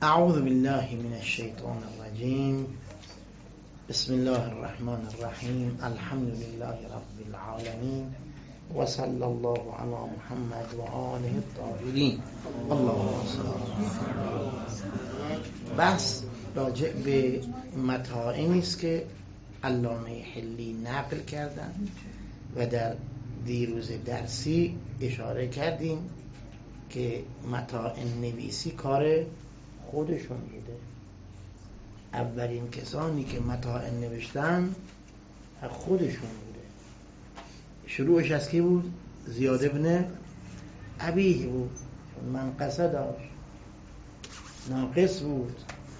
اعوذ بالله من الشیطان الرجیم. بسم الله الرحمن الرحیم. الحمد لله رب العالمین و صلی الله علی محمد و آله الطاهرین. اللهم صل علی محمد. بحث راجع به متاعی است که علامه حلی نقل کردن و در دیروز درسی اشاره کردیم که متاع نویسی کار خودشون بوده. اولین کسانی که متاع نوشتن خودشون بوده. شروعش از کی بود؟ زیاد ابن ابیه بود، چون منقصه داشت، ناقص بود،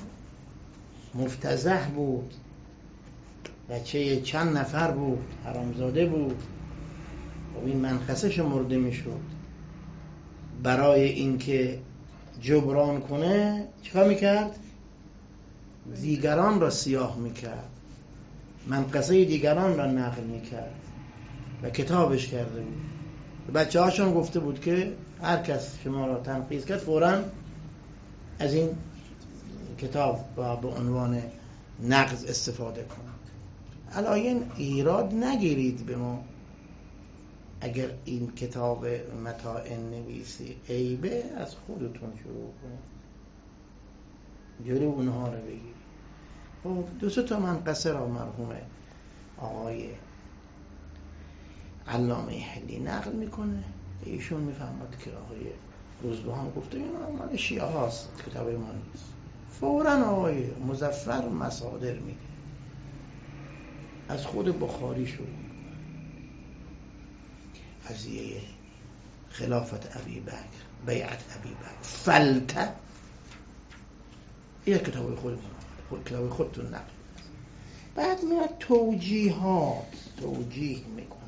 مفتضح بود، بچه چند نفر بود، حرامزاده بود. و این منقصه شمرده میشد. برای اینکه جبران کنه چیکار میکرد؟ دیگران را سیاه میکرد، منقصه دیگران را نقل میکرد و کتابش کرده بود. بچه هاشون گفته بود که هر کس شما را تنقیص کرد فوراً از این کتاب با به عنوان نقض استفاده کنید. الان ایراد نگیرید به ما اگر این کتاب متاع نویسی عیبه، از خودتون شروع کنید، جلو اونها رو بگیرید. خب دو سه تا منقصه را مرحوم آقای علامه حلی نقل میکنه. ایشون میفهمد که آقای روزبهان گفته این مال شیعه هاست، کتاب ما نیست. فوراً آقای مظفر مصادر میده، از خود بخاری شروع میکنه. قضیه خلافت ابی بکر، بیعت ابی بکر، فلته، این کتاب خودتون نقل. بعد میاد توجیه میکنه.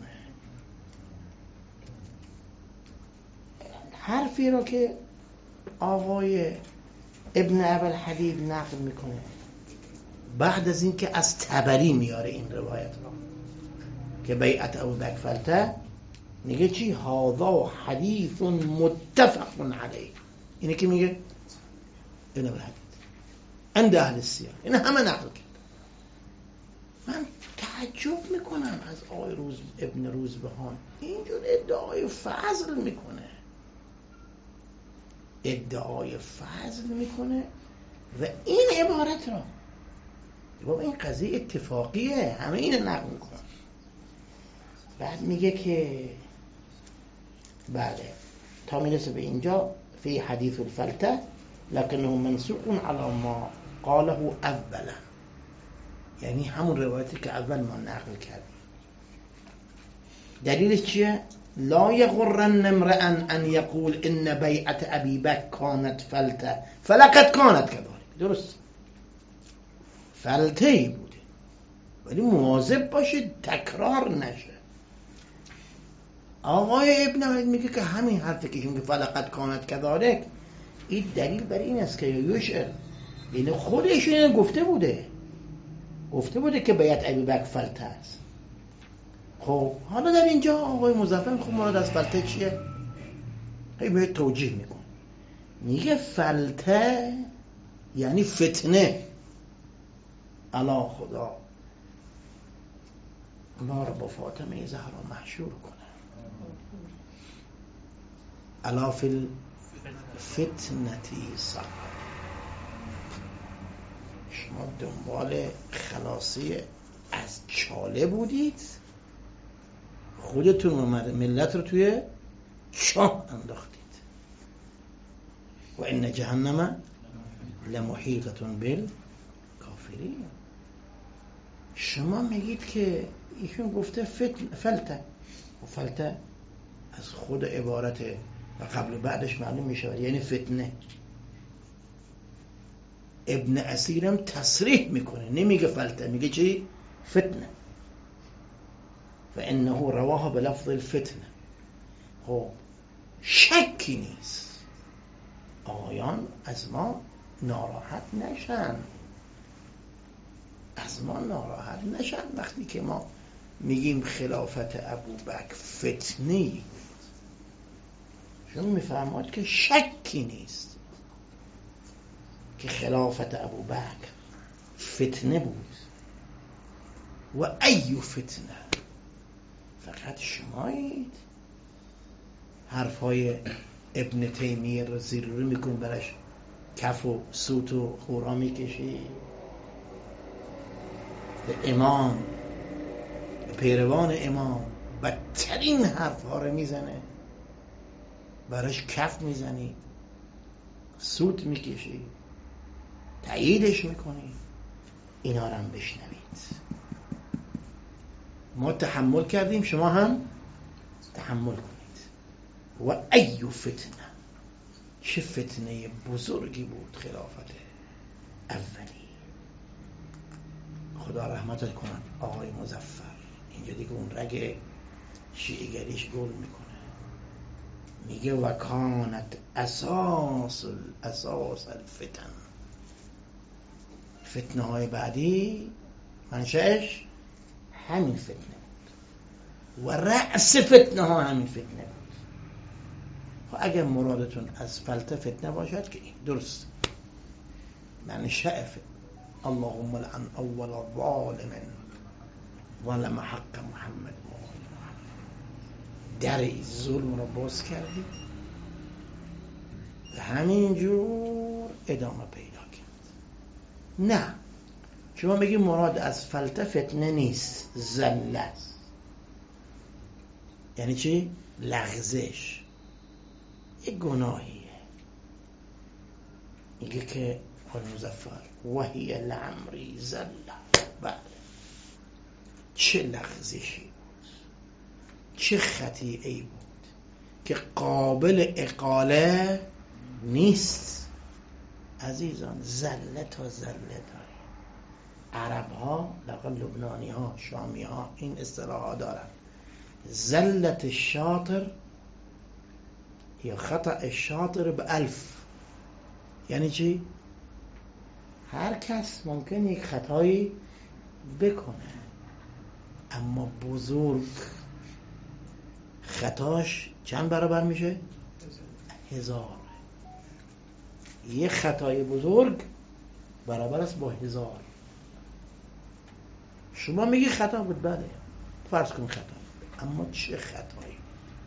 حرفی رو که آقای ابن ابوالحدید نقل میکنه بعد از این که از طبری میاره این روایت رو که بیعت ابو بکر فلته، میگه چی؟ هذا حدیث متفق علیه. اینه که میگه ابن ابوالحدید عند اهل السیر، این همه نقل کرد. من تعجب میکنم از آقای ابن روزبهان، اینجور ادعای فضل میکنه و این عبارت را بابا این قضیه اتفاقیه، همه اینو نقل میکنه. بعد میگه که بله تا میرسه به اینجا فی حدیث الفلته لکنه منسوق علی ما قاله اولا، یعنی همون روایتی که اول ما نقل کردیم. دلیلش چیه؟ لا یغرن امرئ ان یقول ان بیعت ابی بکر کانت فلته فلقد کانت کذالک. درست فلته ای بوده، ولی مواظب باشید تکرار نشه. آقای ابن حمید میگه که همین حرفی که میگه فلقد کانت کذالک، این دلیل بر این است که یوشع، یعنی خودش اینو گفته بوده که بیعت ابی بکر فلته است. خب حالا در اینجا آقای مظفر خب مراد از فلته چیه؟ به توجیه میکنه، میگه فلته یعنی فتنه. الا خدا ما رو با فاطمه زهرا محشور کنه. الا فی الفتنتی صبر. شما دنبال خلاصی از چاله بودید، خودتون ملت رو توی چاه انداختید. و ان جهنم لمحیطة بالکافرین. شما میگید که ایشون گفته فلته، و فلته از خود عبارت و قبل و بعدش معلوم میشه یعنی فتنه. ابن اسیرم تصریح میکنه، نمیگه فلته، میگه چی؟ فتنه. فانه رواه بلفظ الفتنه. خب شکی نیست آقایان از ما ناراحت نشن وقتی که ما میگیم خلافت ابوبکر فتنه‌ای، چون میفهمد که شکی نیست که خلافت ابوبکر فتنه بود. و ای فتنه، فقط شمایید حرفای ابن تیمیه رو زیر رو میکن، برش کف و سوت و خورا میکشی، به امام، به پیروان امام بدترین حرفها رو میزنه، براش کف میزنی، سوت میکشی، تاییدش میکنی. اینا رو هم بشنوید. ما تحمل کردیم، شما هم تحمل کنید. و ای فتنه، چه فتنه بزرگی بود خلافت اولی. خدا رحمتت کنن آقای مظفر. اینجا دیگه اون رگ شیعه‌گریش گل میکنه، میگه و کانت اساس الفتن، فتنه های بعدی منشأش همین فتنه بود و رأس فتنه ها همین فتنه بود. خب اگر مرادتون از فلته فتنه باشد که این درست منشأ فتنه. اللهم لعن اول ظالم ظلم حق محمد، در ظلم رو باز کردی و همینجور ادامه پیدا کرد. نه، شما بگی مراد از فلته فتنه نیست، زله است. یعنی چی؟ لغزش، یک گناهیه. میگه که آقای مظفر وحی لعمری زله، بله، چه لغزشی بود، چه خطیئه‌ای بود که قابل اقاله نیست. عزیزان زله تا زله داره. عرب ها، لقل لبنانی ها، شامی ها این اصطلاح دارن. زلت الشاطر یا خطأ الشاطر ب1000. یعنی چی؟ هر کس ممکن یک خطایی بکنه، اما بزرگ خطاش چند برابر میشه؟ 1000. یک خطای بزرگ برابر است با 1000. شما میگی خطا بود، بله، فرض کن خطا بود، اما چه خطایی؟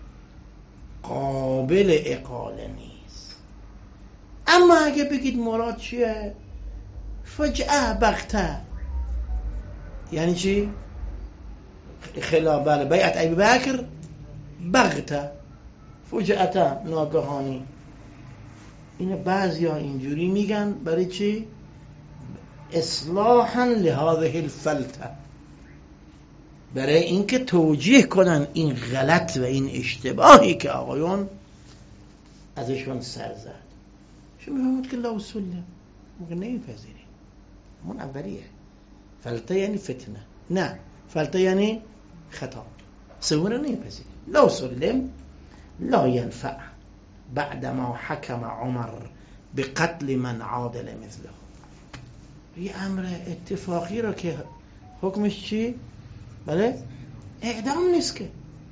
قابل اقاله نیست. اما اگه بگید مراد چیه؟ فجأه بغته، یعنی چی؟ خلاف، بله، بیعت ابوبکر بغته، فجأتا، ناگهانی. اینه بعضیا اینجوری میگن. برای چی؟ اصلاحا لهذه الفلته، برای اینکه توجیه کنن این غلط و این اشتباهی که آقایون ازشون سر زد. شما میفهمید که لو سلم موقع نمیپذیریم. همون اولیه. فلته یعنی فتنه، نه، فلته یعنی خطا. سوم رو نمیپذیریم. لو سلم لا ينفع بعدما حكم عمر بقتل من عادل مثله. یه امر اتفاقی رو که حکمش چی؟ بله، اعدام نیست که،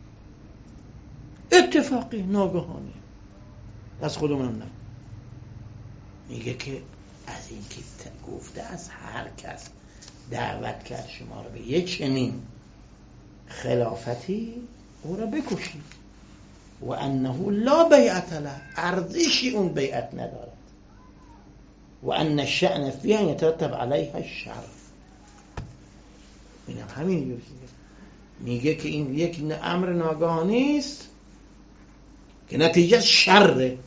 اتفاقی، ناگهانی، از خودمون نه. میگه که از این که گفته از هر کس دعوت کرد شما رو به یه چنین خلافتی، او رو بکشید. و انه لا بیعت له، ارزشی اون بیعت ندارد. و ان الشأن فیها یترتب علیها الشر. اینم همین میگه که این یک امر ناگهانی است که نتیجه شره.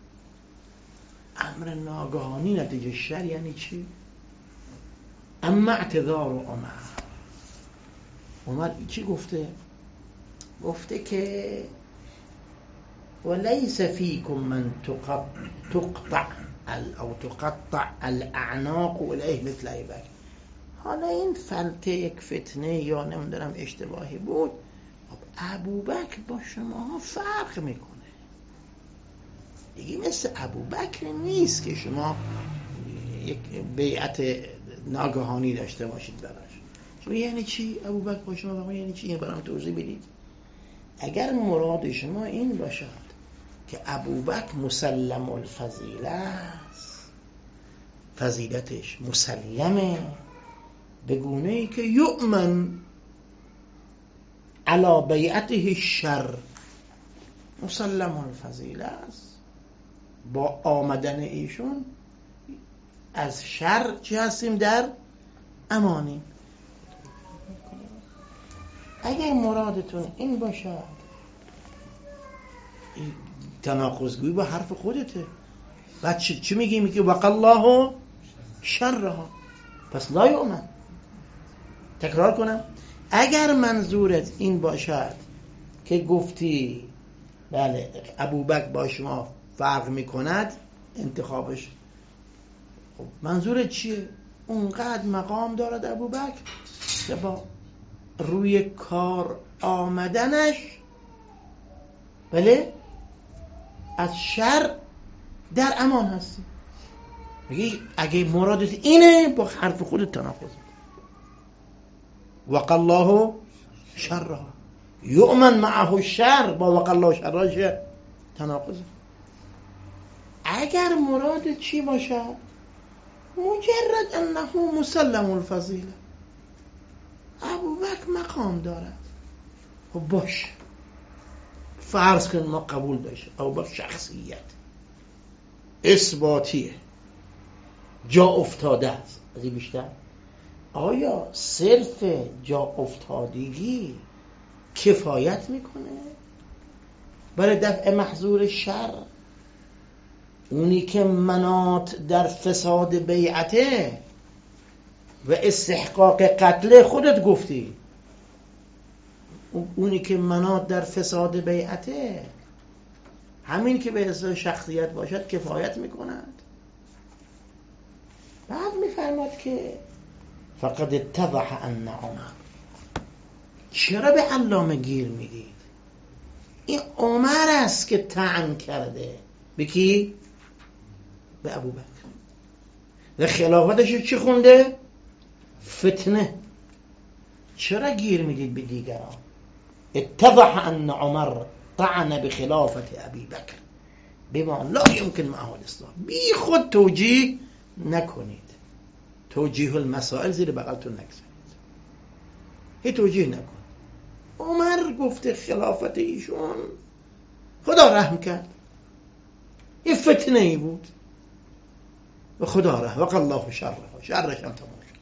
امر ناگهانی نتیجه شر یعنی چی؟ اما اعتذار عمر چی گفته؟ گفته که ولیس فیکم من تقطع او تقطع الاعناق الیه مثل ابوبکر. حالا این فلته یک فتنه یا نمیدونم اشتباهی بود، ابوبکر با شما فرق میکنه دیگه، مثل ابوبکر نیست که شما یک بیعت ناگهانی داشته باشید براش. شما یعنی چی ابوبکر با شما فرق؟ یعنی چی؟ این برام توضیح بدید. اگر مراد شما این باشد که ابوبکر مسلم الفضیله است، فضیلتش مسلمه، به گونه ای که یؤمن علی بیعته الشر، مسلم الفضیله است. با آمدن ایشون از شر چه هستیم؟ در امانی. اگر مرادتون این باشه، تناقض‌گویی با حرف خودته. بعد چی میگی؟ میگی وقی الله شرها، پس لا یؤمن. تکرار کنم، اگر منظورت این باشد که گفتی بله ابوبکر با شما فرق میکند انتخابش، خب منظورت چیه؟ اونقدر مقام دارد ابوبکر که با روی کار آمدنش بله از شر در امان هستی. اگه مرادت اینه با حرف خودت تناقض. وقی الله شرها، یؤمن معه الشر، با وقی الله شرها تناقض. اگر مرادت چی باشه؟ مجرد انه مسلم الفضیله، ابوبکر مقام دارد، خب باش، فرض کن ما قبول داشت ابوبکر شخصیت اثباتیه، جا افتاده است. از این بیشتر آیا صرف جا افتادگی کفایت میکنه برای دفع محظور شر؟ اونی که مناط در فساد بیعته و استحقاق قتل خودت گفتی، اونی که مناط در فساد بیعته، همین که به حساب شخصیت باشد کفایت میکند. بعد میفرماد که فقد اتضح ان عمر. چرا به علامه گیر میدید؟ این عمر است که طعن کرده به کی؟ به ابوبکر. و خلافتش چی خونده؟ فتنه. چرا گیر میدید به دیگران؟ اتضح ان عمر طعن بخلافت ابی بکر بما لا يمكن معه الاصلاح. بی خود توجیه نکنید، توجیه المسائل زیر بغلتون نگذارید، هیچ توجیه نکن. عمر گفته خلافت ایشون خدا رحم کرد، یه فتنه ای بود و خدا رحم، وقی الله شرش هم تمام شد.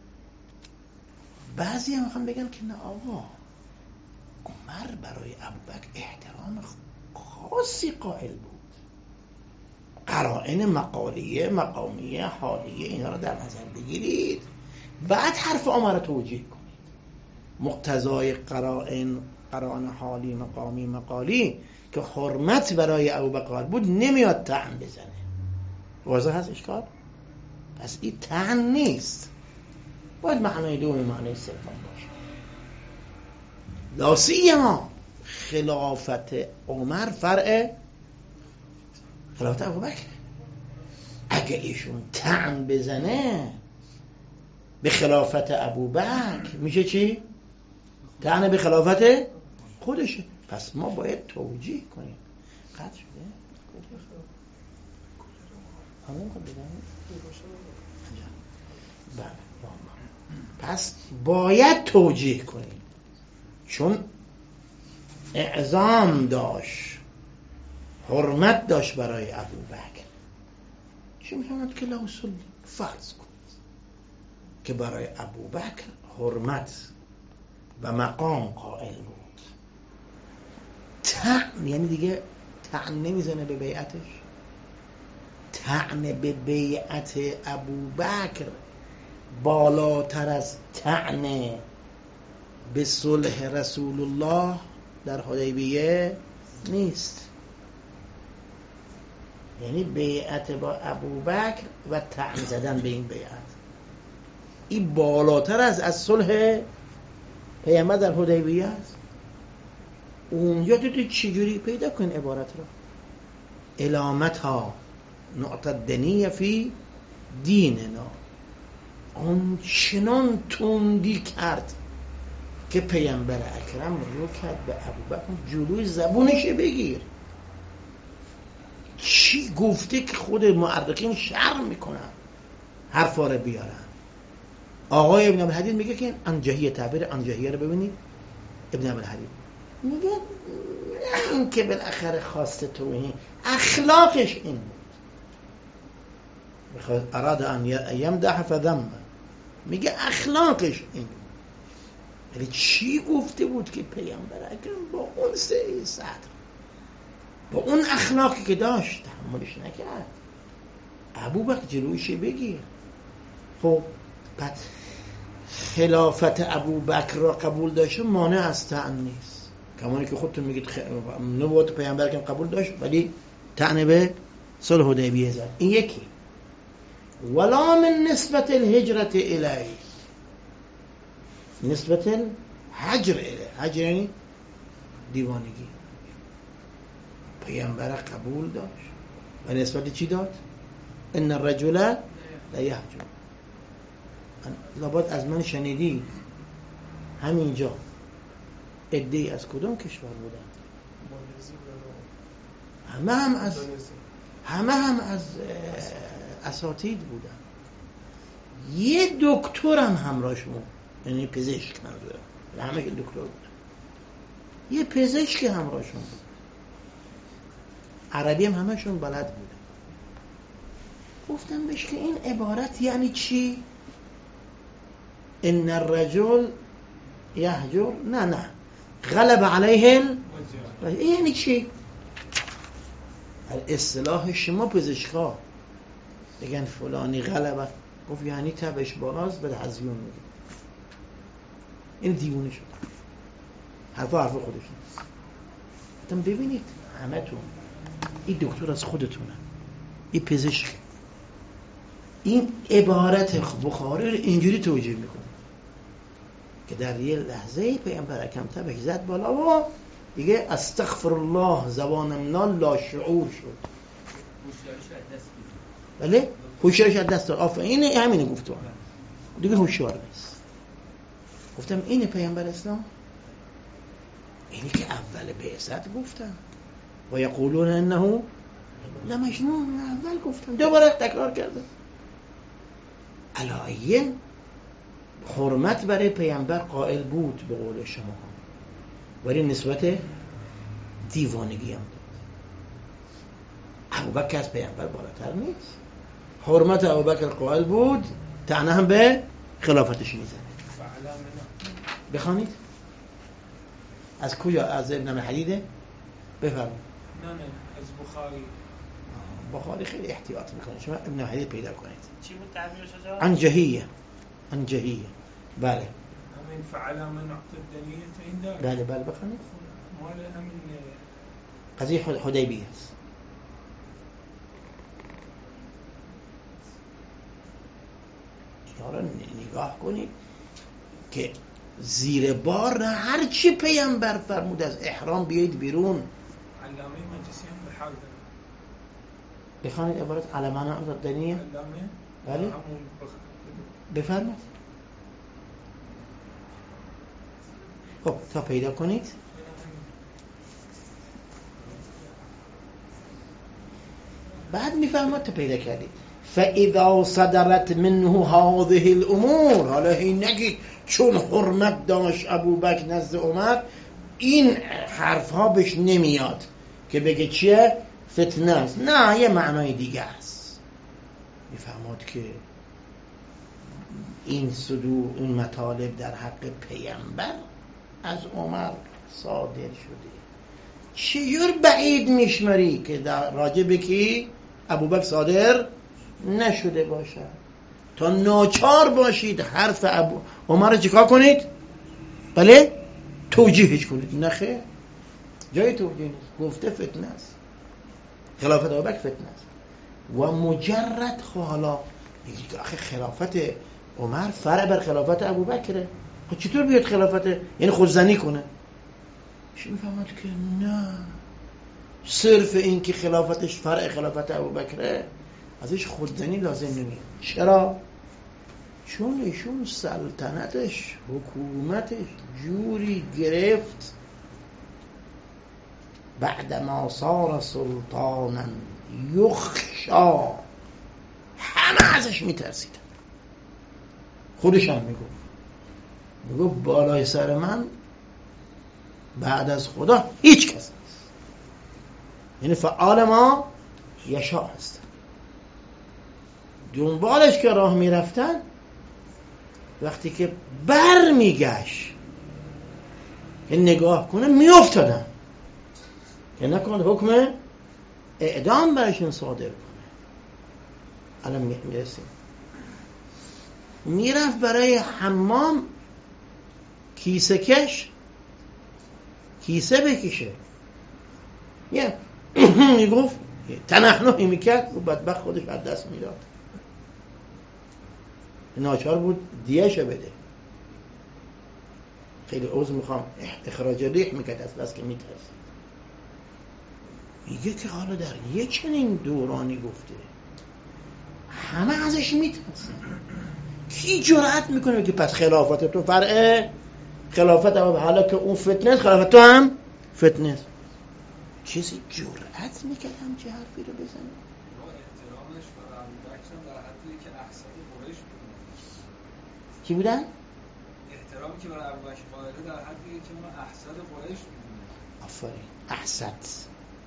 بعضی هم میخوان بگن که نه آقا، عمر برای ابوبکر احترام خاصی قائل بود، قرائن مقالیه، مقامیه، حالیه، اینا رو در نظر بگیرید، بعد حرف عمر رو توجیه کنید. مقتضای قرائن حالی، مقامی، مقالی که حرمت برای ابوبکر بود نمیاد طعن بزنه. واضح هست اشکال؟ پس این طعن نیست، باید معنای دوم معنای سوم باشه. لا سیما خلافت عمر فرع خلافت ابوبکر. اگه ایشون طعن بزنه به خلافت ابوبکر میشه چی؟ طعن به خلافت خودشه. پس ما باید توجیه کنیم. قطع شده؟ پس باید توجیه کنیم، چون اعظام داشت، حرمت داشت برای ابوبکر. چی می‌فهمد که لا اصول؟ فرض کنید که برای ابوبکر حرمت و مقام قائل بود، طعن یعنی دیگه طعن نمیزنه به بیعتش. طعن به بیعت ابوبکر بالاتر از طعن به صلح رسول الله در حدیبیه نیست. یعنی بیعت با ابوبکر و طعن زدن به این بیعت، این بالاتر از صلح پیامبر در حدیبیه است. اونجا تو چجوری پیدا کن عبارت را؟ علامتها نعتدنیه فی دیننا، آنچنان تندی کرد که پیامبر اکرم رو کرد به ابوبکر جلوی زبونش بگیر. چی گفته که خود مورخین شرم میکنن؟ حرفا رو بیارن. آقای ابن ابوالحدید میگه که انجهیه، تعبیر انجهیه رو ببینید. ابن ابوالحدید میگه نه این که بالاخره خواسته توهین، اخلاقش این بود. میخواد اراد ان یمدح فذم، میگه اخلاقش این بود. یعنی چی گفته بود که پیامبر اکرم با اون سعی صدر، با اون اخلاقی که داشت تحملش نکرد. ابوبکر جلویش بگیر. خب بعد خلافت ابوبکر را قبول داشته مانع از طعن نیست، کمانی که خودتون میگید نبوت پیامبر که قبول داشت ولی طعن به صلح حدیبیه زد. این یکی. ولا من نسبت الهجرت الیه، نسبت الهجر الیه، هجر یعنی دیوانگی. پیامبر قبول داشت و نسبت چی داد؟ ان الرجل لا یهجر. لابد از من شنیدی همینجا عده‌ای از کدوم کشور بودن؟ همه هم از اساتید بودن. یه دکتر هم همراهشون بود، یعنی پزشک منظورم، همه که دکتر بود، یه پزشک همراهشون بود. عربی هم همشون بلد بود. گفتم بهش که این عبارت یعنی چی؟ ان الرجل یهجر، نه غلب علیه یعنی چی؟ اصطلاح شما پزشکا بگن فلانی غلبه، گفت یعنی تبش بالاست بده هزیون میگه. این دیوونه شد. حرف خودش نیست. گفتم ببینید همه تون این دکتر از خودتونه، این پزشک، این عبارت بخاری رو اینجوری توجیه میکنه که در یه لحظه پیامبر اکرم تبش زد بالا و دیگه استغفر الله زبانم لا شعور شد. بله هوشیارش از دست داد. این همینه گفتم دیگه هوشیار نیست. گفتم اینه پیامبر اسلام، اینی که اول بعثت گفتم و یقولون انه لمجنون، اول گفتم دوباره تکرار کردم. علایه حرمت برای پیامبر قائل بود به قول شما، ولی نسبت دیوانگی هم داد. ابوبکر از پیامبر بالاتر نیست. حرمت ابوبکر قائل بود، طعنه هم به خلافتش میزنه. بخوانید از کجا؟ از ابن حدیده بفرمایید. نه از بخاری خیلی احتیاط میکنه، شما ابن حدید پیدا کنید. چی بود تعبیرش اجازه؟ انجهیه. بله همین فعل من عقد الدنیه این داره. بله بخوانید. مال همین قضیه حدیبیه است. یارو نگاه کنید که زیر بار هر چی پیامبر فرمود از احرام بیایید بیرون. علامه مجلسی هم به حال داره. بخوانید عبارت علمان عقد الدنیه. بله بفرمایید. خب تا پیدا کنید. بعد میفرماد تا پیدا کردید. فاذا صدرت منه هذه الامور، حالا این نگید چون حرمت داشت ابوبکر نزد عمر این حرفها بهش نمیاد که بگه چیه؟ فتنه است. نه، یه معنای دیگه است. میفرماد که این صدور، این مطالب در حق پیامبر از عمر صادر شده. چجور بعید میشمری که در راجع به کی ابوبکر صادر نشده باشد؟ تا ناچار باشید حرف عمر رو چیکار کنید؟ بله توجیهش کنید. نخیر، جای توجیه نیست. گفته فتنه است، خلافت ابوبکر فتنه است. و مجرد حالا میگه آخه خلافت عمر فرع بر خلافت ابوبکره، خب چطور بیاد خلافت یعنی خودزنی کنه؟ چی میفهمد که نه، صرف این که خلافتش فرع خلافت ابوبکره ازش خودزنی لازم نمیاد. چرا؟ چون ایشون سلطنتش، حکومتش جوری گرفت بعدما صار سلطانا یخشا، همه ازش میترسیدن. خودش هم میگفت بالای سر من بعد از خدا هیچ کس نیست. یعنی فعال ما یشاء هست. دنبالش که راه میرفتن، وقتی که بر میگشت که نگاه کنه میافتادن که نکنه حکم اعدام برشون صادر کنه. الان میرسیم. میرفت برای حمام کیسه کش، کیسه بکشه. یه میگفت تنحنحی میکرد و بدبخت خودش از دست میداد. ناچار بود دیهشو بده. خیلی عذر میخوام، اخراج ریح میکرد از بس که میترسید. میگه که حالا در یه چنین دورانی گفته همه ازش میترسن. کی جرأت میکنه که پس خلافت تو فرعه؟ خلافت هم حالا که اون فتنه، خلافت تو هم فتنه. کسی جرأت میکرد همچه حرفی رو بزنه؟ احترامش برای ابوبکر در حدی که احسد قریش بود. کی بودن؟ احترامی که برای ابوبکر قائله در حدی که اون احسد قریش بود. آفرین. احسد.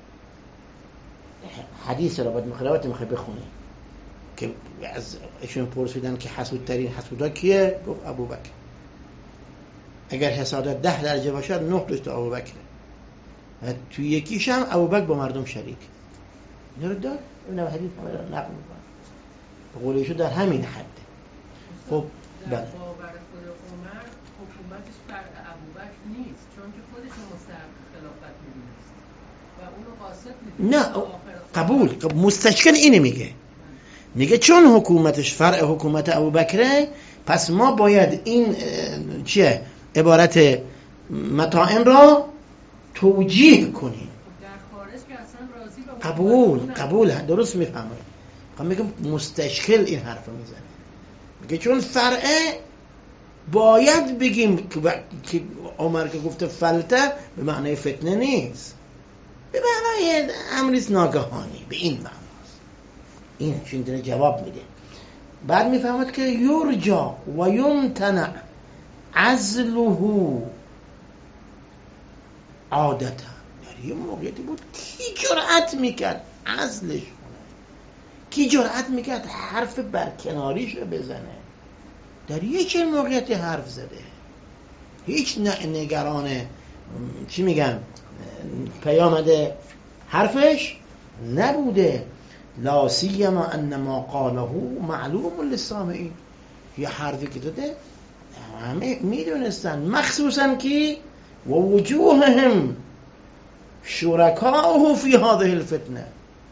حدیث را باید خلافت میخوای بخونی که از ایشون پرسیدن که حسودترین حسودا کیه؟ گفت ابوبکر. اگر حسادت 10 درجه باشد 9 درجه ابوبکره. و توی یکیش هم ابوبکر با مردم شریک. اینا رو دار این حدیث رو نقل می‌کنه. قولشو در همین حد. خب بله. باور خود عمر حکومتش بر ابوبکر نیست، چون که خودش مستحق خلافت می‌دونست و اونو قاصد می‌دونه. قبول. مستشکل اینه میگه چون حکومتش فرع حکومت ابوبکره، پس ما باید این چیه عبارت متاعن را توجیه کنیم. در خارج که اصلا راضی به قبول درست میفهمه. میگم مستشکل این حرف رو میزنه. میگه چون فرعه باید بگیم که عمر که گفته فلته به معنی فتنه نیست، به معنی امریست ناگهانی، به این معنی. این چون جواب میده. بعد میفهمد که یرجا و یمتنع عزله عادتا. در یه موقعیتی بود کی جرأت میکرد عزلش کنه؟ کی جرأت میکرد حرف برکناریش بزنه؟ در یه چه موقعیتی حرف زده. هیچ نگران چی میگن پیامده حرفش نبوده. لا سیما ان ما قاله معلوم للسامعین. یه حرفی که داده همه میدونستن، مخصوصا که و وجوههم شرکاءه فی هذه الفتنه.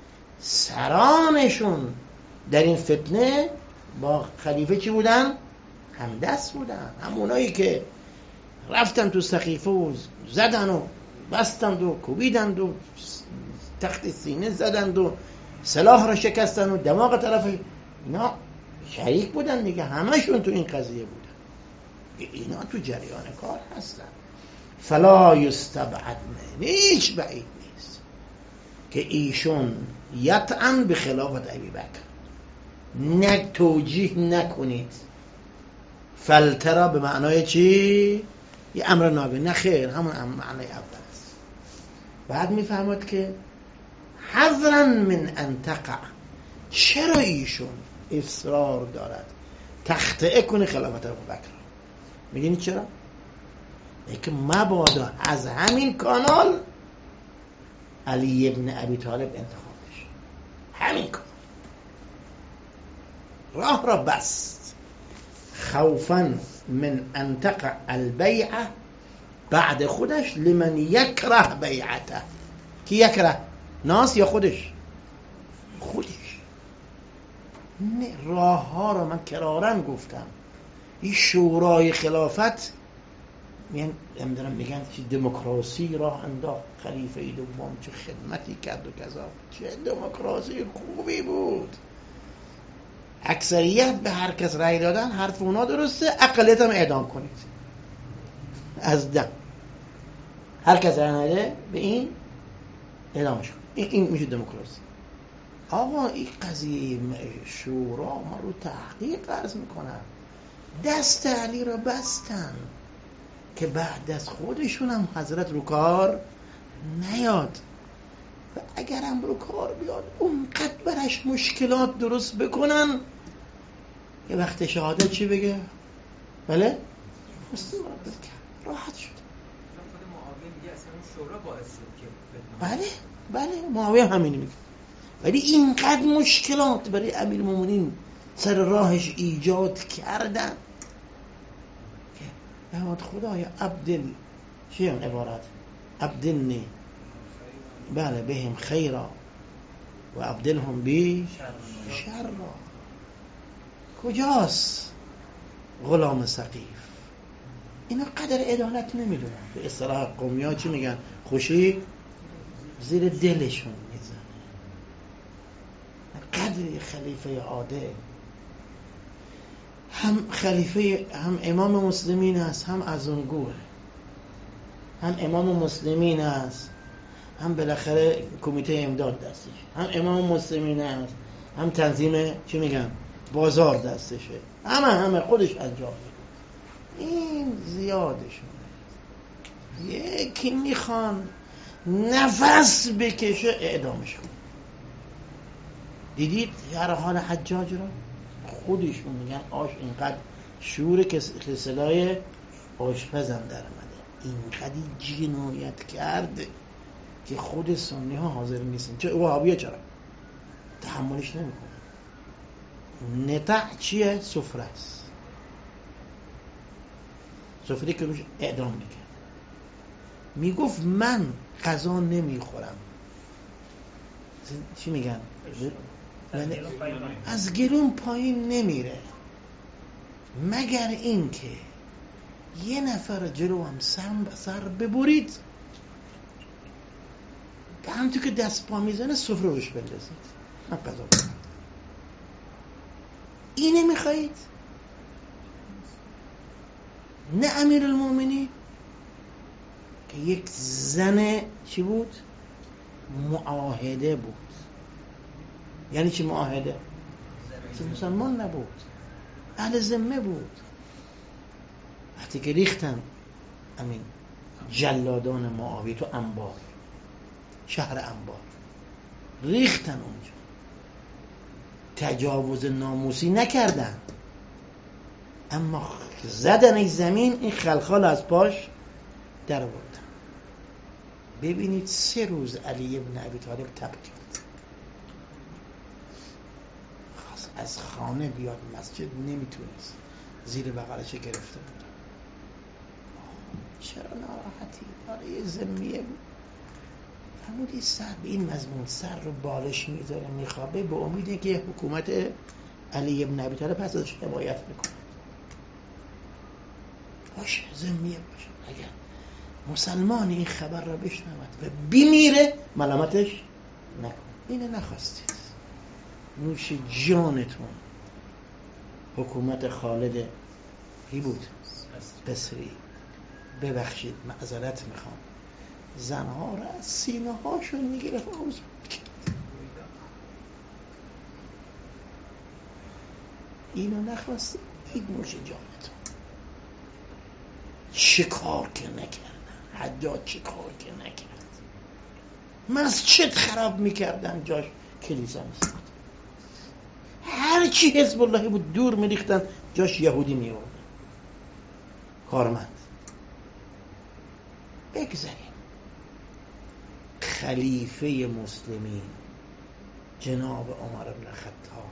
سرانشون در این فتنه با خلیفه چی بودن؟ همدست بودن. همونایی که رفتن تو سقیفه و زدن و بستند و کوبیدند و تخت سینه زدند و سلاح را شکستن و دماغ طرف، اینا شریک بودن دیگه. همشون تو این قضیه بودن. اینا تو جریان کار هستن. فلا یستبعد، هیچ بعید نیست که ایشون یطعن به خلافت ابوبکر. توجیه نکنید فلترا به معنای چی؟ یه امر ناگه. نه خیر، همون معنای اول است. بعد میفهمد که حذرا من ان تقع، چرا ایشون اصرار دارد تخطئه کنه خلافت ابوبکر؟ میدونید چرا؟ اینکه مبادا از همین کانال علی ابن ابی طالب انتخاب بشه. همین کانال راه را بست. خوفا من ان تقع البیعه بعد خودش لمن یکره بیعته. کی یکره؟ ناس یا خودش؟ نه، راه ها رو من کرارن گفتم. این شورای خلافت میگن چه دموکراسی راه انداخت خلیفه دوم، چه خدمتی کرد و کذا، چه دموکراسی خوبی بود. اکثریت به هر کس رأی دادن، حرف اونا درسته، اقلیت هم اعدام کنید از دم. هر کس رأی نده به این اعدامش کن. این میشه دموکراسی. آقا این قضیه شورا ما رو تحقیق عرض میکنن. دست علی را بستن که بعد از خودشون هم حضرت رو کار نیاد و اگرم رو کار بیاد اونقدر برش مشکلات درست بکنن که وقت شهادت چی بگه؟ بله؟ راحت شد. خود معاویه میگه اصلا اون شورا باعث شد که بله معاویه همینی میگه. ولی اینقدر مشکلات برای امیرالمومنین سر راهش ایجاد کردن که نهاد خدایا عبدل چی هم عبارت عبدلنی بله بهم خیرا و عبدلهم بی شرا. کجاست غلام سقیف؟ اینا قدر عدالت نمیدونن. به اصطلاح قومی ها چی میگن؟ خوشی زیر دلشون میزنه. قدر خلیفه عادل هم خلیفه هم امام مسلمین است، هم از اون گوه، هم امام مسلمین است، هم بالاخره کمیته امداد دستش، هم امام مسلمین است، هم تنظیم چی میگن بازار دستشه، همه خودش انجام میده. این زیادشونه. یکی میخوان نفس بکشه اعدامش کن. دیدید هر حال حجاج را خودشون میگن آش اینقدر شور که سلای آشپزم در آمده، اینقدر جنایت کرده که خود سنی ها حاضر نیستن. چه وهابیه چرا تحملش نمیکنه. نطع چیه؟ سفره است، سفره که روش اعدام میکرد. میگفت من غذا نمیخورم، چی میگن؟ از گلون پایین نمیره مگر این که یه نفر جلو هم سر ببرید، همونطور که دست پا میزنه سفره روش بندازید، من غذا بخورم. اینه میخواید؟ نه امیرالمومنین که یک زن چی بود؟ معاهده بود. یعنی چی معاهده؟ مسلمان نبود، اهل ذمه بود. وقتی که ریختن امین جلادان معاویه تو انبار، شهر انبار ریختن اونجا، تجاوز ناموسی نکردن، اما زدن زمین، این خلخال از پاش در آوردن. ببینید 3 روز علی ابن ابی طالب تب کرد، خواست از خانه بیاد مسجد، نمیتونست، زیر بغلش گرفته بود. چرا ناراحتی؟ برای ذمیه بود. فرمودی سر به این مضمون سر رو بالش میذاره میخوابه، به امیده که حکومت علی ابن ابی طالب پس ازش حمایت میکنه. باشه ذمیه باشه، اگر مسلمان این خبر را بشنود و بمیره ملامتش نکن. اینه نخواستید. نوش جانتون. حکومت خالد کی بود؟ بصری. ببخشید معذرت میخوام، زنها را از سینه هاشون میگرفت آوز میکرد. اینو نخواستید. این نوش جانتون. چه کار که نکردن حجاج، چه کار که نکرد. مسجد خراب میکردن جاش کلیسا میساختن، هر چی حزب اللهی بود دور میریختن جاش یهودی میوردن. کارمند. بگذاریم خلیفه مسلمین جناب عمر بن الخطاب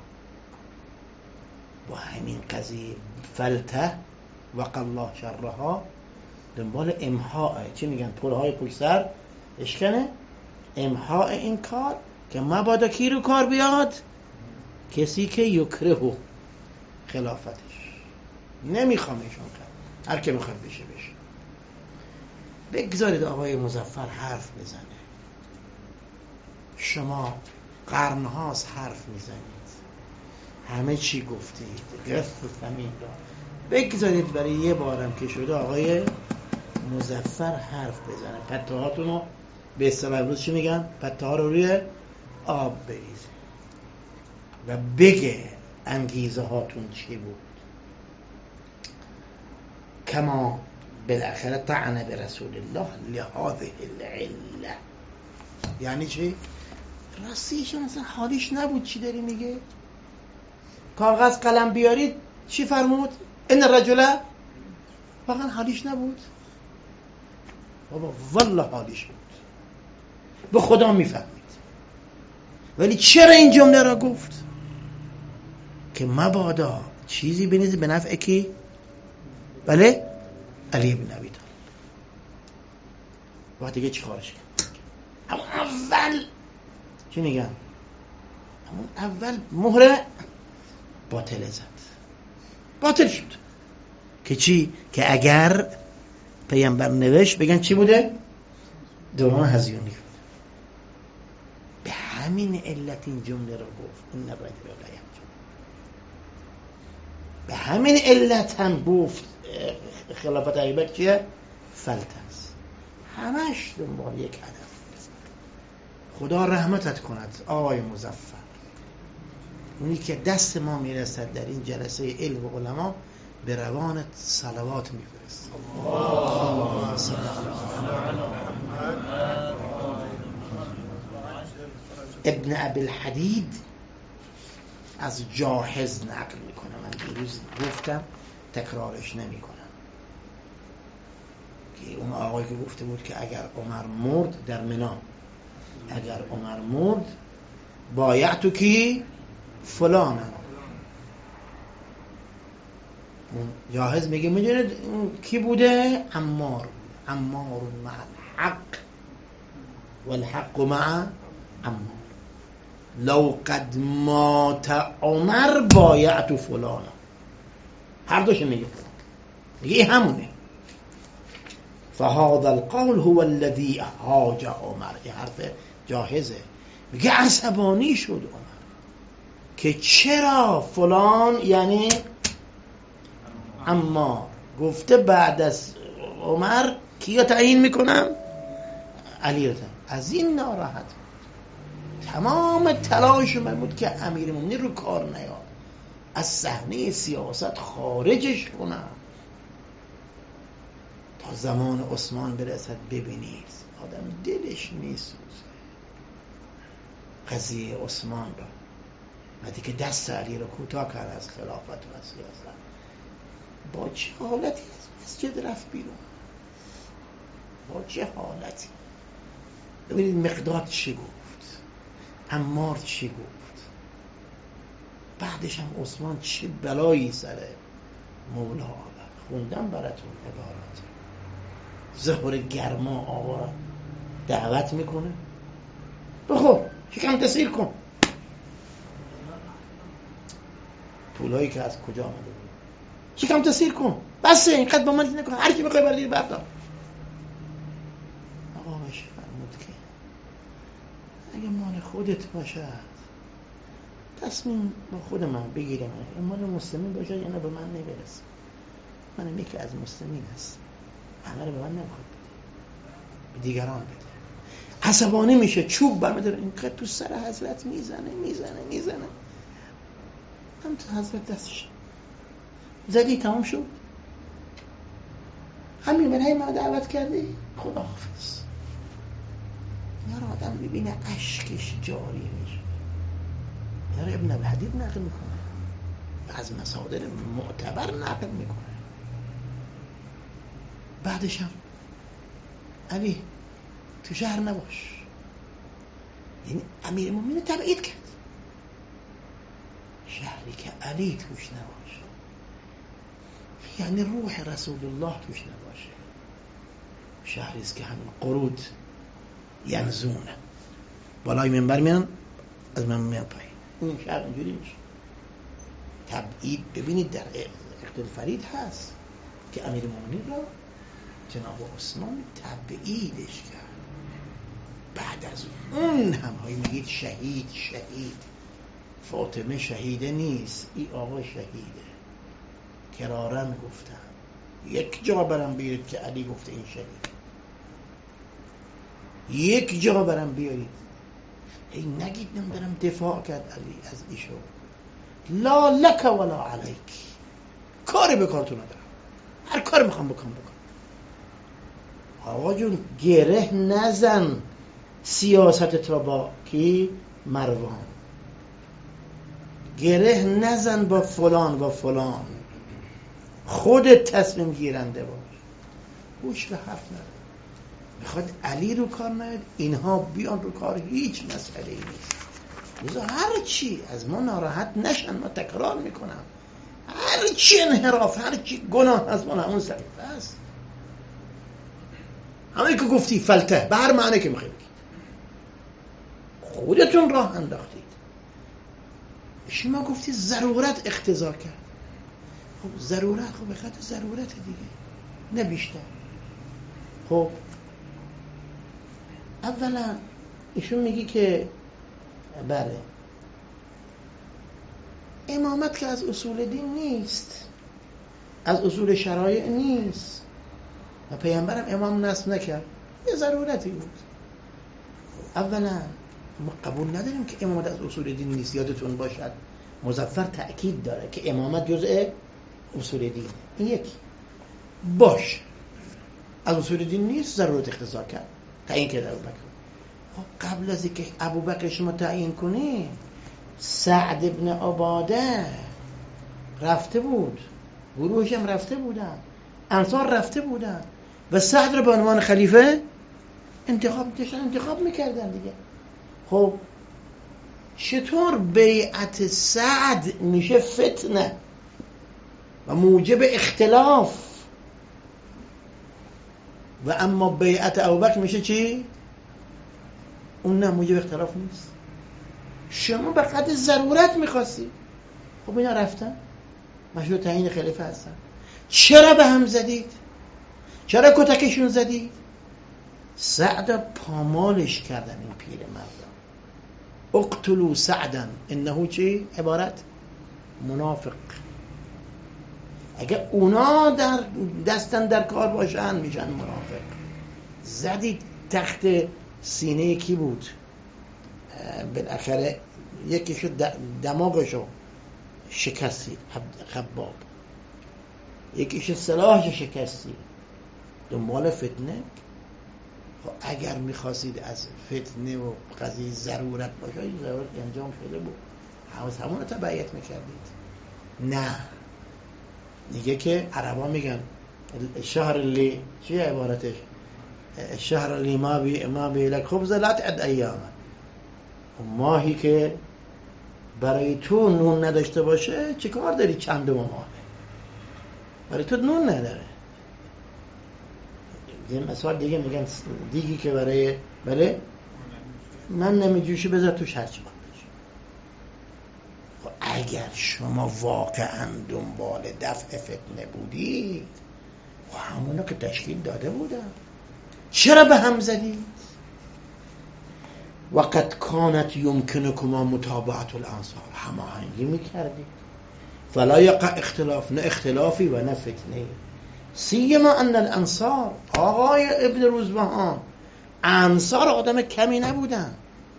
با همین قضیه فلته وقی الله شرها دنبال امحاء، چی میگن؟ پلهای پشت سر اشکنه، امحاء این کار که مبادا کی رو کار بیاد؟ کسی که یکرهو خلافتش، نمیخوام ایشون کرد، هر که میخواد بشه. بگذارید آقای مظفر حرف بزنه. شما قرنهاست حرف میزنید، همه چی گفتید، گرفت فهمید. بگذارید برای یه بارم که شده آقای مظفر حرف بزنه، پته هاتونو به اصطلاح امروز چی میگن؟ پته ها رو روی آب بریزه و بگه انگیزه هاتون چی بود. کما بالاخره طعن به رسول الله لهذه العله. یعنی چی؟ راستیش مثلا حالیش نبود. چی داری میگه؟ کاغذ قلم بیارید چی فرمود؟ این الرجل واقعا حالیش نبود. بابا والله حالیش بود، به خدا میفهمید. ولی چرا این جمله را گفت؟ که مبادا چیزی بنیزه به نفع کی؟ بله؟ علی بن ابی طالب. وقت دیگه چی خارج کرد؟ همون اول چی میگم؟ همون اول مهره باطل زد، باطل شد. که چی؟ که اگر پیامبر نوشت بگن چی بوده؟ دوران هزیونی بود. به همین علت این جمله رو گفت این الرجل لا یحجب. به همین علت هم گفت خلافت ابوبکر چیه؟ فلت است. همش دنبال یک هدف. خدا رحمتت کند آقای مظفر، اونی که دست ما میرسد در این جلسه علم و علما به روانت صلوات میفرست. ابن ابی الحدید از جاحظ نقل میکنه. من دیروز گفتم تکرارش نمیکنم که اون آقایی که گفته بود که اگر عمر مرد در منا، اگر عمر مرد بایعتو کی فلانه. جاهز میگه میدونید کی بوده؟ عمار. عمار مع الحق والحق مع عمار. لو قد مات عمر بایعت فلان. هر دوش میگه دیگه همونه. فهذا القول هو الذي هاج عمر. این حرف جاهزه. میگه عصبانی شد عمر که چرا فلان، یعنی اما گفته بعد از عمر کیا تعیین میکنم؟ علی رو تعیین. از این ناراحت بود. تمام تلاش من بود که امیرالمومنین رو کار نیاد، از صحنه سیاست خارجش کنم تا زمان عثمان برسد. ببینید آدم دلش میسوزه قضیه عثمان رو، وقتی که دست علی رو کوتاه کرد از خلافت و سیاست، با چه حالتی از مسجد رفت بیرون، با چه حالتی. ببینید مقداد چی گفت، عمار چی گفت، بعدش هم عثمان چه بلایی سر مولا آورد. خوندم براتون عبارت. ظهر گرما آقا دعوت میکنه بخور شکم تسیر کن. پولایی که از کجا آمده بود، شکم تسیر کن، بسه اینقدر با من نکن، هر کی بخوای بردیر بردار. آقا بشه فرمود که اگه مال خودت باشد تصمیم با خود من بگیرم، این مال مسلمین باشه یعنی به من نبرسه، من یکی از مسلمین هست، همه رو به من نمیخواد بده، به دیگران بده. عصبانی میشه، چوب برمیداره اینقدر تو سر حضرت میزنه هم تو حضرت دستش زدی تمام شد. همین برای ما دعوت کردی، خدا حافظ. یار آدم میبینه اشکش جاری میشه. یار ابن الحدید نقل میکنه، از مصادر معتبر نقل میکنه. بعدش هم علی تو شهر نباش، یعنی امیرالمومنین تبعید کرد. شهری که علی توش نباشه یعنی روح رسول الله توش نباشه. شهری است که همین قرود ینزونه بالای منبر میان، از من میان پایین. این شهر اینجوری میشه تبعید. ببینید در اختل فرید هست که امیرالمومنین را جناب عثمان تبعیدش کرد. بعد از اون هم هایی میگید شهید فاطمه شهیده نیست، این آقا شهیده. کرارن گفتم یک جا برم بیارید که علی گفته این شهید، یک جا برم بیارید. ای نگید نمیدارم دفاع کرد علی از ایشو، لا لک ولا علیک، کاری به کارتون ندارم، هر کار میخوام بکنم. آقا جون گره نزن سیاست تا با کی؟ مروان. گره نزن با فلان. خودت تصمیم گیرنده باش. گوش به حرف نده. میخواد علی رو کار نیاد، اینها بیان رو کار، هیچ مسئله ای نیست. لذا هر چی از ما ناراحت نشن، ما تکرار میکنم، هر چی انحراف، هر چی گناه از ما همون صحیفه است. همه که گفتی فلته به هر معنی که میخوایی بگید، خودتون راه انداختید. شما گفتی ضرورت اقتضا کرد. خب ضرورت، خب به خاطر ضرورت دیگه، نه بیشتر. خب اولا ایشون میگی که بله امامت که از اصول دین نیست، از اصول شرایع نیست و پیامبرم امام نصب نکرد، یه ضرورتی بود. اولا ما قبول نداریم که امامت از اصول دین نیست. یادتون باشد مظفر تأکید داره که امامت جزء اصول دین. این یکی باش، از اصول دین نیست، ضرورت اقتضا کرد تعیین کرد ابوبکر. خب قبل از اینکه ابوبکر شما تعیین کنی، سعد ابن عباده رفته بود، گروهش هم رفته بودن، انصار رفته بودن و سعد رو به عنوان خلیفه انتخاب میکردن دیگه. خب چطور بیعت سعد میشه فتنه و موجب اختلاف و اما بیعت ابوبکر میشه چی؟ اون نه موجب اختلاف نیست. شما به قدر ضرورت میخواستی. خب اینا رفتن مشروع تعیین خلیفه هستن، چرا به هم زدید؟ چرا کتکشون زدید؟ سعد پامالش کردن این پیر مردم. اقتلوا سعدا انه چی؟ عبارت منافق. اگه اونا در دستن در کار باشن میشن منافق. زدید تحت سینه کی بود؟ بالاخره یکیشو دماغشو شکستی خباب، یکیشو سلاحشو شکستی، دنبال فتنه. خب اگر میخواستید از فتنه و قضیه ضرورت باشه، این ضرورت انجام شده بود، همون رو تبعیت میکردید. نه، میگه که عربا میگن شهر لی چیه عبارتش؟ شهر لی ما بی لک خبز لا تعد ایام. ماهی که برای تو نون نداشته باشه چه کار داری چند ماه؟ برای تو نون نداره. یه مثال دیگه میگن دیگی که برای من نمیجوشی بذار توش هرچی خود بشه. خب اگر شما واقعا دنبال دفع فتنه بودید و همونو که تشکیل داده بودن، چرا به هم زدید؟ وقت کانت یمکنکما متابعت الانصار، هماهنگی میکردید، فلا یقع اختلاف، نه اختلافی و نه فتنه. سیما ان الانصار، آقای ابن روزبهان، انصار آدم کمی نبودن،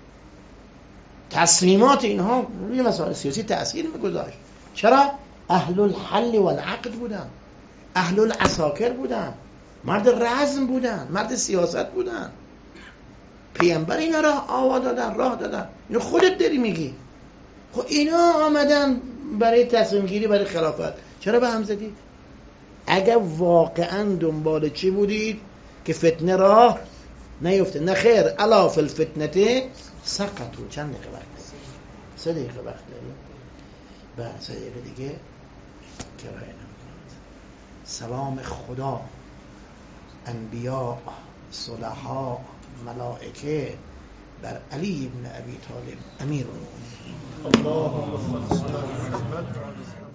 تصمیمات اینها روی مسائل سیاسی تأثیر میگذاشت. چرا؟ اهل الحل والعقد بودن، اهل العساکر بودن، مرد رزم بودن، مرد سیاست بودن. پیامبر اینا راه دادن. اینو خودت داری میگی. خب اینا آمدن برای تصمیم گیری برای خلافت، چرا به هم زدید؟ اگر واقعا دنبال چی بودید که فتنه راه نیفته؟ نه خیر، الا فی الفتنه سقطوا. چند دقیقه وقت داریم؟ 3 دقیقه وقت داریم. بعد 3 دقیقه دیگه کرایه نمی‌کنید. سلام خدا، انبیاء، صلحاء، ملائکه بر علی ابن ابی طالب امیر المؤمنین. اللهم صل علی محمد.